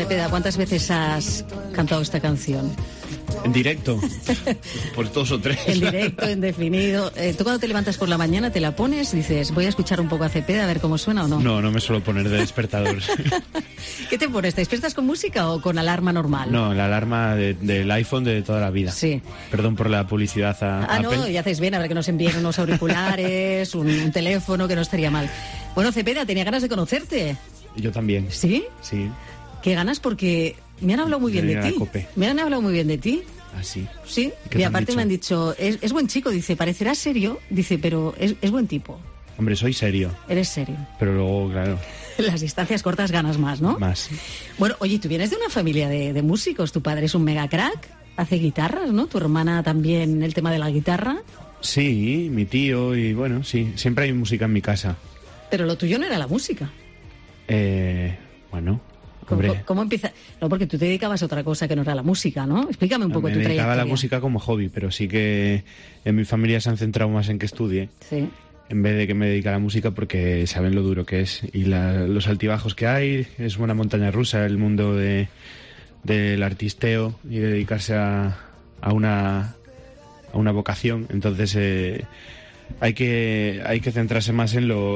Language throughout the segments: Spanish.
Cepeda, ¿cuántas veces has cantado esta canción? En directo, pues 2 o 3. En directo, indefinido. ¿Tú cuando te levantas por la mañana te la pones? Dices, voy a escuchar un poco a Cepeda a ver cómo suena o no. No me suelo poner de despertador. ¿Qué te pones? ¿Te despiertas con música o con alarma normal? No, la alarma del iPhone de toda la vida. Sí. Perdón por la publicidad a Apple. No, y haces bien, a ver que nos envíen unos auriculares, un teléfono, que no estaría mal. Bueno, Cepeda, tenía ganas de conocerte. Yo también. ¿Sí? Sí. ¿Qué ganas? Porque me han hablado muy bien de ti. Me han hablado muy bien de ti. ¿Ah, sí? Sí, y aparte me han dicho, es buen chico, dice, parecerá serio, dice, pero es buen tipo. Hombre, soy serio. Eres serio. Pero luego, claro... Las distancias cortas ganas más, ¿no? Más. Bueno, oye, tú vienes de una familia de músicos, tu padre es un mega crack, hace guitarras, ¿no? Tu hermana también, el tema de la guitarra. Sí, mi tío y bueno, sí, siempre hay música en mi casa. Pero lo tuyo no era la música. Bueno... Hombre. ¿Cómo empieza? No, porque tú te dedicabas a otra cosa que no era la música, ¿no? Explícame un poco tu trayectoria. Me dedicaba a la música como hobby, pero sí que en mi familia se han centrado más en que estudie. Sí. En vez de que me dedique a la música porque saben lo duro que es. Y los altibajos que hay, es una montaña rusa el mundo del artisteo y de dedicarse a una vocación. Entonces hay que centrarse más en lo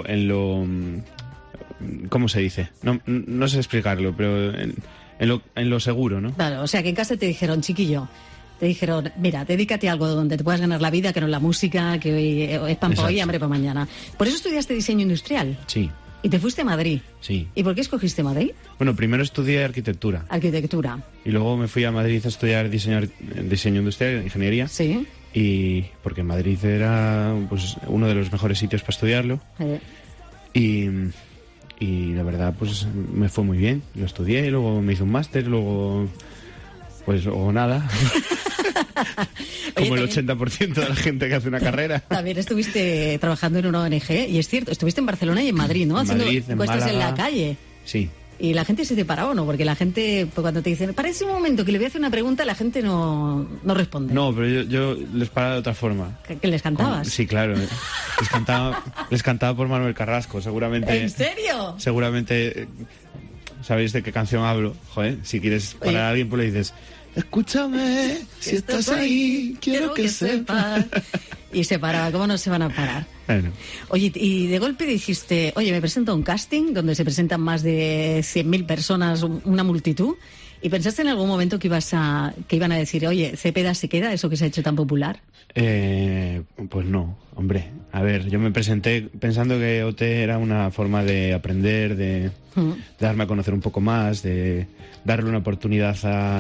¿cómo se dice? No sé explicarlo, pero en lo seguro, ¿no? Claro, o sea que en casa te dijeron, chiquillo, mira, dedícate a algo donde te puedas ganar la vida, que no es la música, que hoy es pan para hoy y hambre para mañana. Por eso estudiaste diseño industrial. Sí. ¿Y te fuiste a Madrid? Sí. ¿Y por qué escogiste Madrid? Bueno, primero estudié arquitectura. Arquitectura. Y luego me fui a Madrid a estudiar diseño industrial, ingeniería. Sí. Y porque Madrid era pues uno de los mejores sitios para estudiarlo. Y la verdad, pues me fue muy bien. Lo estudié, luego me hice un máster, luego nada. Como el 80% de la gente que hace una carrera. También estuviste trabajando en una ONG, y es cierto, estuviste en Barcelona y en Madrid, ¿no? Haciendo encuestas en la calle. Sí. ¿Y la gente se te paraba o no? Porque la gente, pues, cuando te dicen, para ese momento que le voy a hacer una pregunta, la gente no responde. No, pero yo les paraba de otra forma. ¿Que les cantabas? Sí, claro. Les cantaba por Manuel Carrasco, seguramente. ¿En serio? Seguramente sabéis de qué canción hablo. Joder, si quieres parar a alguien, pues le dices, escúchame, si estás ahí, quiero que sepas. Y se paraba, ¿cómo no se van a parar? Bueno. Oye, y de golpe dijiste, oye, me presento a un casting donde se presentan más de 100.000 personas, una multitud, ¿y pensaste en algún momento que iban a decir, oye, Cepeda se queda, eso que se ha hecho tan popular? Pues no, hombre. A ver, yo me presenté pensando que OT era una forma de aprender, de darme a conocer un poco más, de darle una oportunidad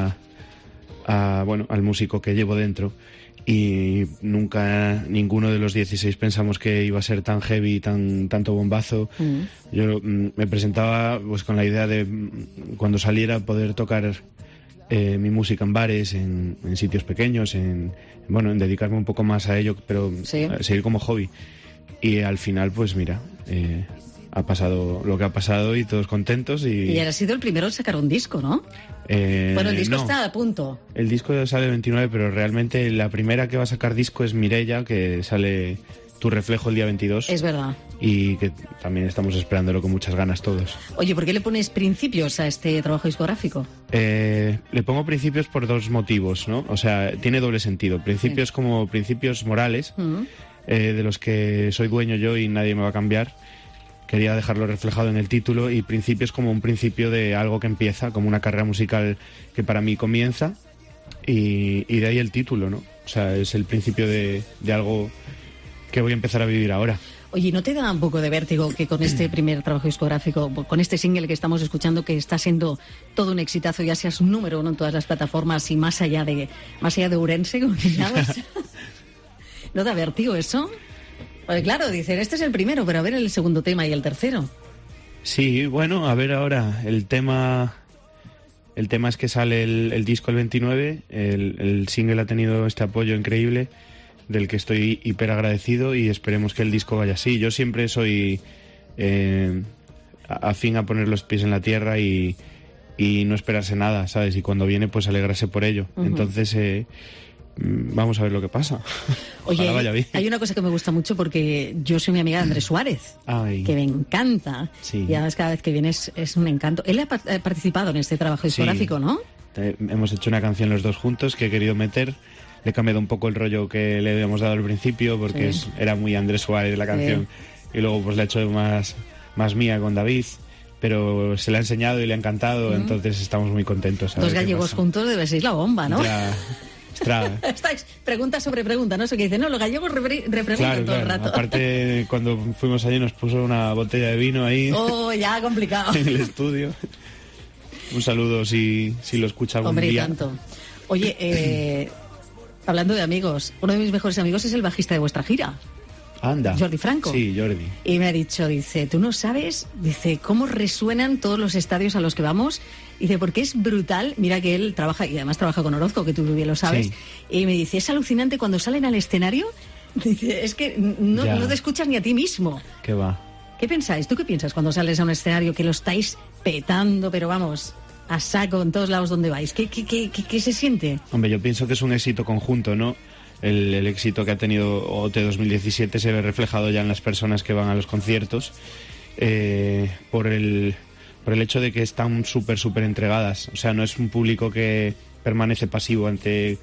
al músico que llevo dentro. Y nunca ninguno de los 16 pensamos que iba a ser tan heavy, tanto bombazo. Yo me presentaba pues con la idea de cuando saliera poder tocar mi música en bares, en sitios pequeños, en dedicarme un poco más a ello, pero ¿sí? Seguir como hobby. Y al final, pues mira, ha pasado lo que ha pasado y todos contentos. Y has sido el primero en sacar un disco, ¿no? Bueno, el disco está a punto. El disco sale el 29, pero realmente la primera que va a sacar disco es Mireia, que sale Tu Reflejo el día 22. Es verdad. Y que también estamos esperándolo con muchas ganas todos. Oye, ¿por qué le pones principios a este trabajo discográfico? Le pongo principios por 2 motivos, ¿no? O sea, tiene doble sentido. Principios como principios morales, de los que soy dueño yo y nadie me va a cambiar. Quería dejarlo reflejado en el título, y principios como un principio de algo que empieza, como una carrera musical que para mí comienza, y de ahí el título, ¿no? O sea, es el principio de algo que voy a empezar a vivir ahora. Oye, ¿no te da un poco de vértigo que con este primer trabajo discográfico, con este single que estamos escuchando, que está siendo todo un exitazo, ya seas un número uno en todas las plataformas y más allá de Ourense, como que llamas? ¿No da vértigo eso? Pues claro, dicen, este es el primero, pero a ver el segundo tema y el tercero. Sí, bueno, a ver ahora, el tema es que sale el disco el 29, el single ha tenido este apoyo increíble, del que estoy hiper agradecido, y esperemos que el disco vaya así. Yo siempre soy afín a poner los pies en la tierra y no esperarse nada, ¿sabes? Y cuando viene, pues alegrarse por ello. Entonces, vamos a ver lo que pasa. Oye, vaya bien. hay una cosa que me gusta mucho porque yo soy mi amiga de Andrés Suárez, que me encanta. Sí. Y además cada vez que viene es un encanto. Él ha participado en este trabajo discográfico, ¿no? Hemos hecho una canción los dos juntos que he querido meter. Le he cambiado un poco el rollo que le habíamos dado al principio porque era muy Andrés Suárez la canción. Y luego pues la he hecho más mía con David. Pero se le ha enseñado y le ha encantado, entonces estamos muy contentos. Dos gallegos juntos debe ser la bomba, ¿no? Ya, Estáis pregunta sobre pregunta, no sé qué dicen. No, los gallegos repreguntan todo el rato. Aparte, cuando fuimos allí nos puso una botella de vino ahí. Oh, ya complicado. En el estudio. Un saludo si lo escucha algún día. Hombre, y tanto. Oye, hablando de amigos, uno de mis mejores amigos es el bajista de vuestra gira. Anda. Jordi Franco. Sí, Jordi. Y me ha dicho, dice, tú no sabes, dice, cómo resuenan todos los estadios a los que vamos. Dice, porque es brutal. Mira que él trabaja, y además trabaja con Orozco, que tú bien lo sabes. Sí. Y me dice, es alucinante cuando salen al escenario. Dice, es que no te escuchas ni a ti mismo. ¿Qué va? ¿Qué pensáis? ¿Tú qué piensas cuando sales a un escenario que lo estáis petando, pero vamos, a saco en todos lados donde vais? ¿Qué se siente? Hombre, yo pienso que es un éxito conjunto, ¿no? El éxito que ha tenido OT 2017 se ve reflejado ya en las personas que van a los conciertos por el hecho de que están súper entregadas. O sea, no es un público que permanece pasivo ante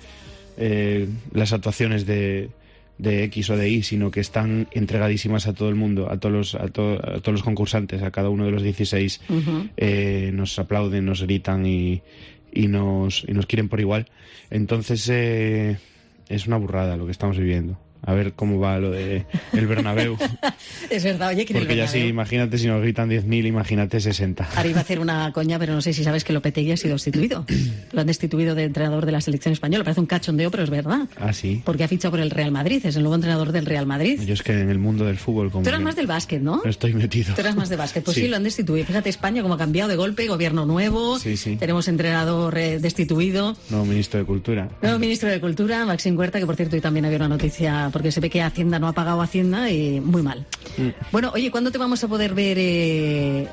las actuaciones de X o de Y, sino que están entregadísimas a todo el mundo, a todos los concursantes, a cada uno de los 16. Nos aplauden, nos gritan y nos quieren por igual. Entonces es una burrada lo que estamos viviendo. A ver cómo va lo de el Bernabéu. Es verdad, oye, que porque ya sí, imagínate si nos gritan 10.000, imagínate 60. Ahora iba a hacer una coña, pero no sé si sabes que Lopetegui ha sido destituido. Lo han destituido de entrenador de la selección española. Parece un cachondeo, pero es verdad. Ah, sí. Porque ha fichado por el Real Madrid, es el nuevo entrenador del Real Madrid. Yo es que en el mundo del fútbol... Tú eras más del básquet, ¿no? Estoy metido. Tú eras más de básquet. Pues sí, lo han destituido. Fíjate, España como ha cambiado de golpe, gobierno nuevo, tenemos entrenador destituido. Nuevo ministro de Cultura. Nuevo ministro de Cultura, Maxim Huerta, que por cierto hoy también había una noticia, porque se ve que Hacienda no ha pagado Hacienda y muy mal. Bueno, oye, ¿cuándo te vamos a poder ver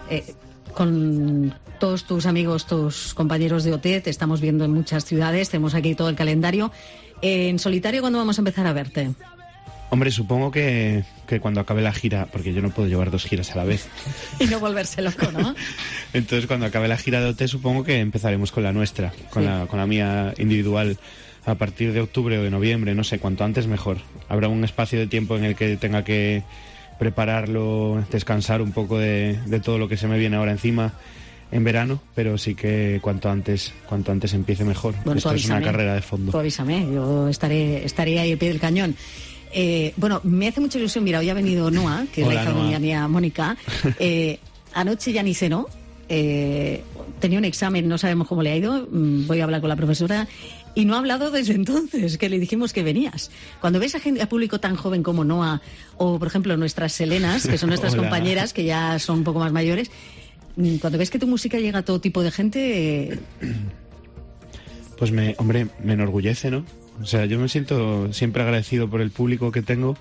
con todos tus amigos, tus compañeros de OT? Te estamos viendo en muchas ciudades, tenemos aquí todo el calendario. En solitario, ¿cuándo vamos a empezar a verte? Hombre, supongo que cuando acabe la gira, porque yo no puedo llevar 2 giras a la vez. Y no volverse loco, ¿no? Entonces, cuando acabe la gira de OT, supongo que empezaremos con la nuestra, con la mía individual. A partir de octubre o de noviembre, no sé, cuanto antes mejor. Habrá un espacio de tiempo en el que tenga que prepararlo, descansar un poco de todo lo que se me viene ahora encima en verano, pero sí que cuanto antes empiece mejor. Bueno, esto es una carrera de fondo. Tú avísame, yo estaré ahí al pie del cañón. Bueno, me hace mucha ilusión, mira, hoy ha venido Noa, que es la hija de mi amiga Mónica. Anoche ya ni cenó. Tenía un examen, no sabemos cómo le ha ido, voy a hablar con la profesora y no ha hablado desde entonces, que le dijimos que venías. Cuando ves a público tan joven como Noa o, por ejemplo, nuestras Selenas, que son nuestras compañeras, que ya son un poco más mayores, cuando ves que tu música llega a todo tipo de gente... Pues me enorgullece, ¿no? O sea, yo me siento siempre agradecido por el público que tengo,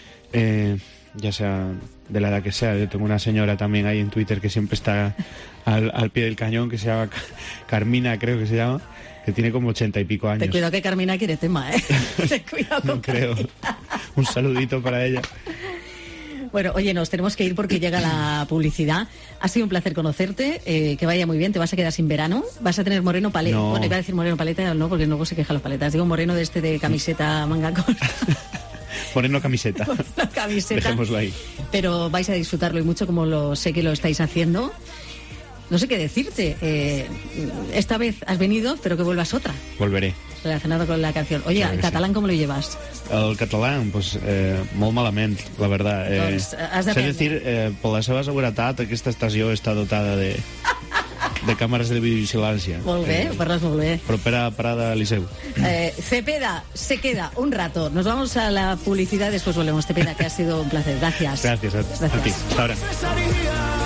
ya sea de la edad que sea. Yo tengo una señora también ahí en Twitter que siempre está al pie del cañón, que se llama Carmina, creo que se llama, que tiene como 80 y pico años. Ten cuidado que Carmina quiere tema, ¿eh? Ten cuidado con creo. Un saludito para ella. Bueno, oye, nos tenemos que ir porque llega la publicidad. Ha sido un placer conocerte, que vaya muy bien. Te vas a quedar sin verano. Vas a tener moreno paleta. No. Bueno, iba a decir moreno paleta, no, porque luego se quejan los paletas. Digo moreno de camiseta manga corta. Moreno camiseta. Dejémoslo ahí. Pero vais a disfrutarlo y mucho, como sé que lo estáis haciendo. No sé qué decirte. Esta vez has venido, pero que vuelvas otra. Volveré. Relacionado con la canción. Oye, el catalán, ¿cómo lo llevas? El catalán, pues, molt malament, la verdad. Has de sé decir, per la seva seguretat, aquesta estació està dotada de càmeres de videovigilància. Molt bé, parles molt bé. Propera parada Liceu. Cepeda se queda un rato. Nos vamos a la publicidad, después volvemos. Cepeda, que ha sido un placer. Gracias. Gracias a ti. Hasta ahora.